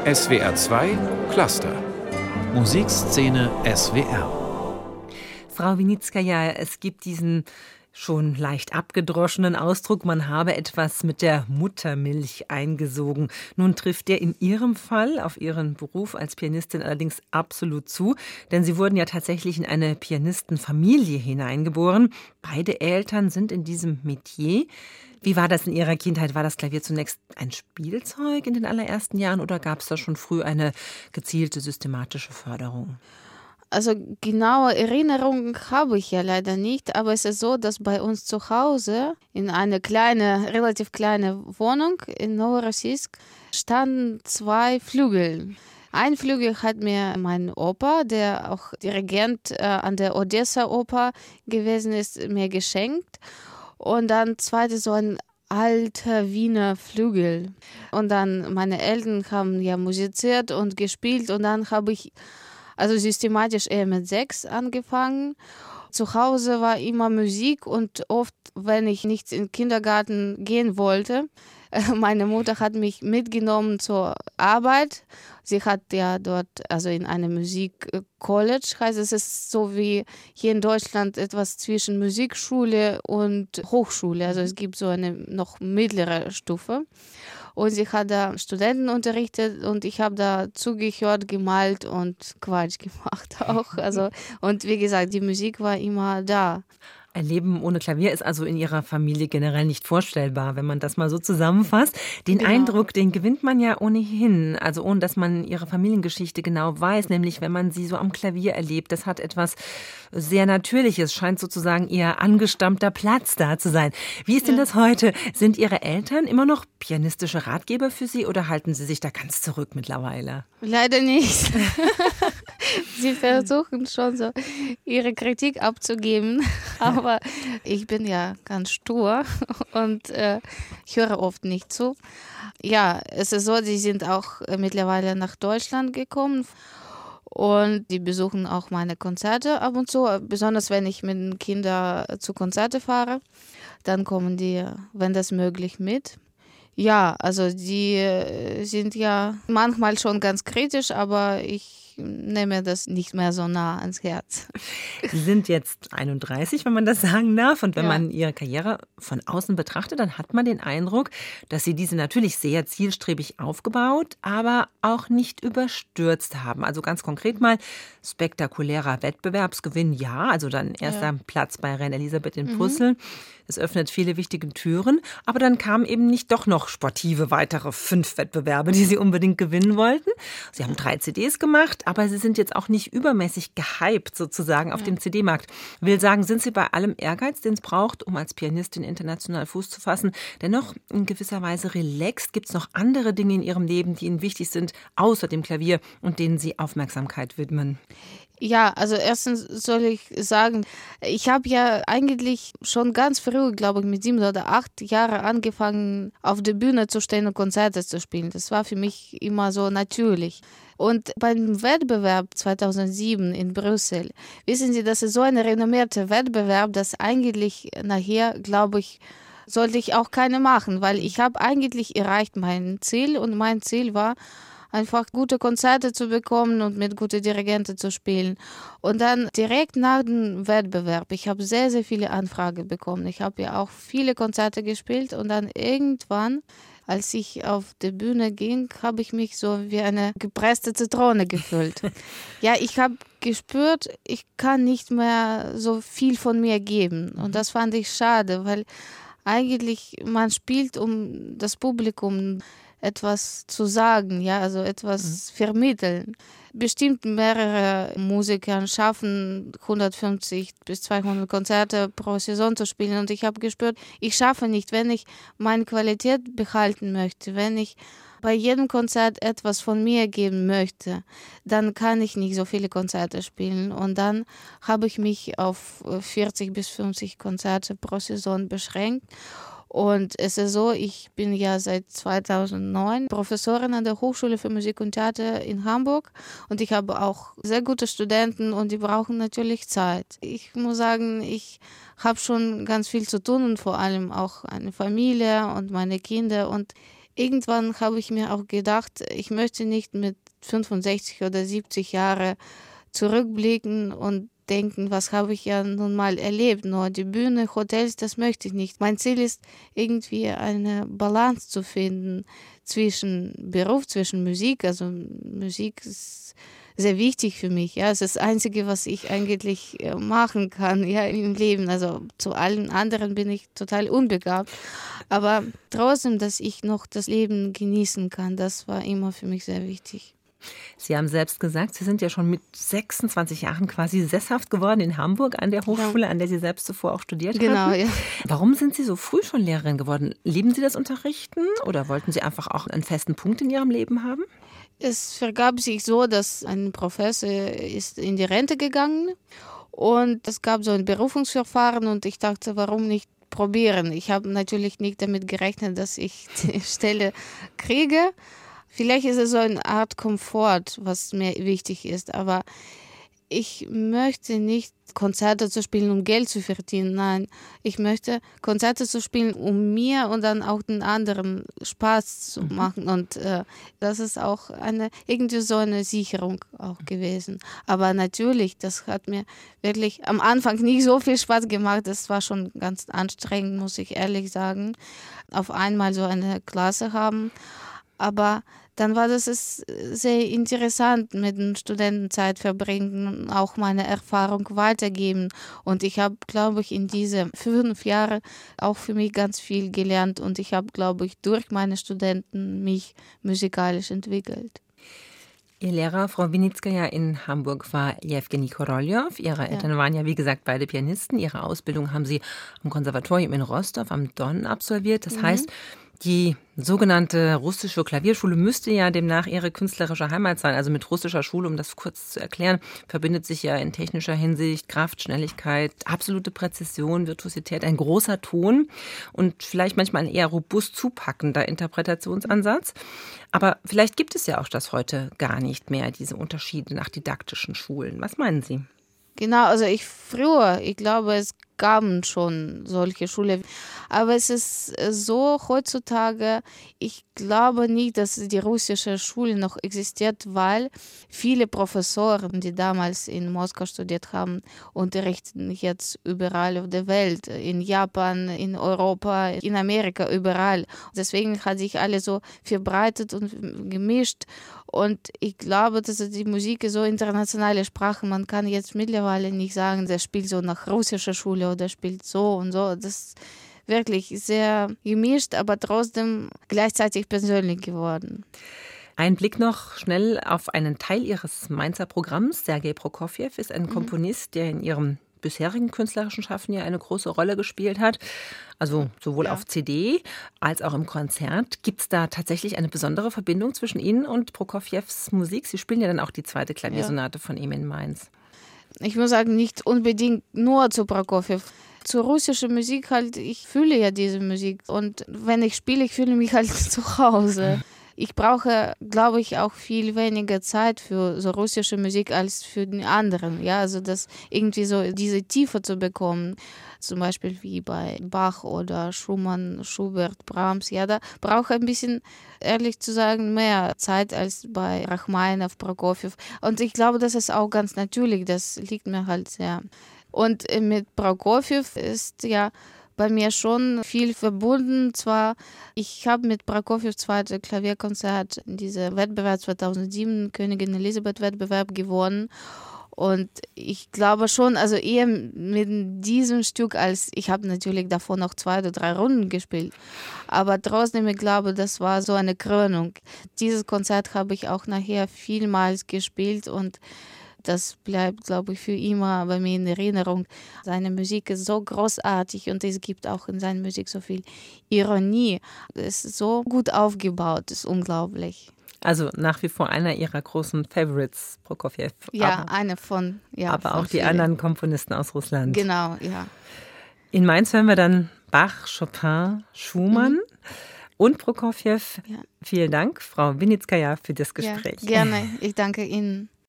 SWR 2 Cluster. Musikszene SWR. Frau Winitskaja, es gibt diesen schon leicht abgedroschenen Ausdruck, man habe etwas mit der Muttermilch eingesogen. Nun trifft der in Ihrem Fall auf Ihren Beruf als Pianistin allerdings absolut zu, denn Sie wurden ja tatsächlich in eine Pianistenfamilie hineingeboren. Beide Eltern sind in diesem Metier. Wie war das in Ihrer Kindheit? War das Klavier zunächst ein Spielzeug in den allerersten Jahren oder gab es da schon früh eine gezielte, systematische Förderung? Also genaue Erinnerungen habe ich ja leider nicht, aber es ist so, dass bei uns zu Hause in einer relativ kleine Wohnung in Novorossiysk standen 2 Flügel. Ein Flügel hat mir mein Opa, der auch Dirigent an der Odessa-Oper gewesen ist, mir geschenkt. Und dann zweite so ein alter Wiener Flügel. Und dann meine Eltern haben ja musiziert und gespielt und dann habe ich also systematisch eher mit 6 angefangen. Zu Hause war immer Musik und oft, wenn ich nicht in den Kindergarten gehen wollte, meine Mutter hat mich mitgenommen zur Arbeit. Sie hat ja dort, also in einem Musikcollege, heißt es, ist so wie hier in Deutschland etwas zwischen Musikschule und Hochschule. Also es gibt so eine noch mittlere Stufe. Und sie hat da Studenten unterrichtet und ich habe da zugehört, gemalt und Quatsch gemacht auch. Also, und wie gesagt, die Musik war immer da. Ein Leben ohne Klavier ist also in Ihrer Familie generell nicht vorstellbar, wenn man das mal so zusammenfasst. Den Genau. Eindruck, den gewinnt man ja ohnehin, also ohne dass man Ihre Familiengeschichte genau weiß, nämlich wenn man sie so am Klavier erlebt. Das hat etwas sehr Natürliches, scheint sozusagen Ihr angestammter Platz da zu sein. Wie ist denn das heute? Sind Ihre Eltern immer noch pianistische Ratgeber für Sie oder halten Sie sich da ganz zurück mittlerweile? Leider nicht. Sie versuchen schon so ihre Kritik abzugeben, aber ich bin ja ganz stur und ich höre oft nicht zu. Ja, es ist so, sie sind auch mittlerweile nach Deutschland gekommen und die besuchen auch meine Konzerte ab und zu, besonders wenn ich mit den Kindern zu Konzerte fahre, dann kommen die, wenn das möglich, mit. Ja, also die sind ja manchmal schon ganz kritisch, aber ich nehme das nicht mehr so nah ans Herz. Sie sind jetzt 31, wenn man das sagen darf. Und wenn man Ihre Karriere von außen betrachtet, dann hat man den Eindruck, dass Sie diese natürlich sehr zielstrebig aufgebaut, aber auch nicht überstürzt haben. Also ganz konkret mal spektakulärer Wettbewerbsgewinn, ja. Also dann erster Platz bei Reine Elisabeth in Brüssel. Es öffnet viele wichtige Türen. Aber dann kamen eben nicht doch noch sportive weitere 5 Wettbewerbe, die Sie unbedingt gewinnen wollten. Sie haben 3 CDs gemacht, aber Sie sind jetzt auch nicht übermäßig gehypt sozusagen auf dem CD-Markt. Will sagen, sind Sie bei allem Ehrgeiz, den es braucht, um als Pianistin international Fuß zu fassen, dennoch in gewisser Weise relaxed? Gibt es noch andere Dinge in Ihrem Leben, die Ihnen wichtig sind, außer dem Klavier und denen Sie Aufmerksamkeit widmen? Ja, also erstens soll ich sagen, ich habe ja eigentlich schon ganz früh, glaube ich, mit 7 oder 8 Jahren angefangen, auf der Bühne zu stehen und Konzerte zu spielen. Das war für mich immer so natürlich. Und beim Wettbewerb 2007 in Brüssel, wissen Sie, das ist so ein renommierter Wettbewerb, dass eigentlich nachher, glaube ich, sollte ich auch keine machen, weil ich habe eigentlich erreicht mein Ziel und mein Ziel war, einfach gute Konzerte zu bekommen und mit guten Dirigenten zu spielen. Und dann direkt nach dem Wettbewerb, ich habe sehr, sehr viele Anfragen bekommen. Ich habe ja auch viele Konzerte gespielt und dann irgendwann, als ich auf die Bühne ging, habe ich mich so wie eine gepresste Zitrone gefühlt. Ja, ich habe gespürt, ich kann nicht mehr so viel von mir geben. Und das fand ich schade, weil eigentlich man spielt, um das Publikum etwas zu sagen, ja, also etwas vermitteln. Bestimmt mehrere Musiker schaffen 150 bis 200 Konzerte pro Saison zu spielen und ich habe gespürt, ich schaffe nicht, wenn ich meine Qualität behalten möchte, wenn ich bei jedem Konzert etwas von mir geben möchte, dann kann ich nicht so viele Konzerte spielen und dann habe ich mich auf 40 bis 50 Konzerte pro Saison beschränkt. Und es ist so, ich bin ja seit 2009 Professorin an der Hochschule für Musik und Theater in Hamburg und ich habe auch sehr gute Studenten und die brauchen natürlich Zeit. Ich muss sagen, ich habe schon ganz viel zu tun und vor allem auch eine Familie und meine Kinder und irgendwann habe ich mir auch gedacht, ich möchte nicht mit 65 oder 70 Jahren zurückblicken und denken, was habe ich ja nun mal erlebt. Nur die Bühne, Hotels, das möchte ich nicht. Mein Ziel ist, irgendwie eine Balance zu finden zwischen Beruf, zwischen Musik. Also Musik ist sehr wichtig für mich. Ja, es ist das Einzige, was ich eigentlich machen kann, ja, im Leben. Also zu allen anderen bin ich total unbegabt. Aber trotzdem, dass ich noch das Leben genießen kann, das war immer für mich sehr wichtig. Sie haben selbst gesagt, Sie sind ja schon mit 26 Jahren quasi sesshaft geworden in Hamburg an der Hochschule, an der Sie selbst zuvor auch studiert haben. Genau, ja. Warum sind Sie so früh schon Lehrerin geworden? Lieben Sie das Unterrichten oder wollten Sie einfach auch einen festen Punkt in Ihrem Leben haben? Es vergab sich so, dass ein Professor ist in die Rente gegangen und es gab so ein Berufungsverfahren und ich dachte, warum nicht probieren? Ich habe natürlich nicht damit gerechnet, dass ich die Stelle kriege. Vielleicht ist es so eine Art Komfort, was mir wichtig ist, aber ich möchte nicht Konzerte zu spielen, um Geld zu verdienen. Nein, ich möchte Konzerte zu spielen, um mir und dann auch den anderen Spaß zu machen. Und das ist auch irgendwie so eine Sicherung auch gewesen. Aber natürlich, das hat mir wirklich am Anfang nicht so viel Spaß gemacht. Das war schon ganz anstrengend, muss ich ehrlich sagen, auf einmal so eine Klasse haben. Aber dann war das sehr interessant, mit den Studenten Zeit verbringen und auch meine Erfahrung weitergeben. Und ich habe, glaube ich, in diese 5 Jahre auch für mich ganz viel gelernt. Und ich habe, glaube ich, durch meine Studenten mich musikalisch entwickelt. Ihr Lehrer, Frau Winitskaja, in Hamburg war Jewgeni Koroljow. Ihre Eltern waren ja, wie gesagt, beide Pianisten. Ihre Ausbildung haben Sie am Konservatorium in Rostow am Don absolviert. Das heißt, die sogenannte russische Klavierschule müsste ja demnach Ihre künstlerische Heimat sein. Also mit russischer Schule, um das kurz zu erklären, verbindet sich ja in technischer Hinsicht Kraft, Schnelligkeit, absolute Präzision, Virtuosität, ein großer Ton und vielleicht manchmal ein eher robust zupackender Interpretationsansatz. Aber vielleicht gibt es ja auch das heute gar nicht mehr, diese Unterschiede nach didaktischen Schulen. Was meinen Sie? Genau, also ich glaube, es gaben schon solche Schulen. Aber es ist so heutzutage, ich glaube nicht, dass die russische Schule noch existiert, weil viele Professoren, die damals in Moskau studiert haben, unterrichten jetzt überall auf der Welt, in Japan, in Europa, in Amerika, überall. Deswegen hat sich alles so verbreitet und gemischt. Und ich glaube, dass die Musik ist so internationale Sprache. Man kann jetzt mittlerweile nicht sagen, der spielt so nach russischer Schule oder spielt so und so. Das ist wirklich sehr gemischt, aber trotzdem gleichzeitig persönlich geworden. Ein Blick noch schnell auf einen Teil Ihres Mainzer Programms. Sergei Prokofjew ist ein Komponist, der in Ihrem bisherigen künstlerischen Schaffen ja eine große Rolle gespielt hat. Also sowohl auf CD als auch im Konzert. Gibt es da tatsächlich eine besondere Verbindung zwischen Ihnen und Prokofjews Musik? Sie spielen ja dann auch die zweite Klaviersonate von ihm in Mainz. Ich muss sagen, nicht unbedingt nur zu Prokofjew. Zur russischen Musik halt, ich fühle ja diese Musik. Und wenn ich spiele, ich fühle mich halt zu Hause. Ich brauche, glaube ich, auch viel weniger Zeit für so russische Musik als für die anderen. Ja, also das irgendwie so diese Tiefe zu bekommen. Zum Beispiel wie bei Bach oder Schumann, Schubert, Brahms. Ja, da brauche ich ein bisschen, ehrlich zu sagen, mehr Zeit als bei Rachmaninow, Prokofjew. Und ich glaube, das ist auch ganz natürlich. Das liegt mir halt sehr. Und mit Prokofjew ist ja bei mir schon viel verbunden. Zwar, ich habe mit Prokofjews zweites Klavierkonzert diese Wettbewerb 2007, Königin Elisabeth-Wettbewerb gewonnen. Und ich glaube schon, also eher mit diesem Stück, als ich habe natürlich davor noch 2 oder 3 Runden gespielt. Aber trotzdem, ich glaube, das war so eine Krönung. Dieses Konzert habe ich auch nachher vielmals gespielt und das bleibt, glaube ich, für immer bei mir in Erinnerung. Seine Musik ist so großartig und es gibt auch in seiner Musik so viel Ironie. Es ist so gut aufgebaut, das ist unglaublich. Also nach wie vor einer Ihrer großen Favorites, Prokofjew. Ja, eine von. Ja, aber von auch die anderen Komponisten aus Russland. Genau, ja. In Mainz hören wir dann Bach, Chopin, Schumann und Prokofjew. Ja. Vielen Dank, Frau Winitskaja, für das Gespräch. Ja, gerne, ich danke Ihnen.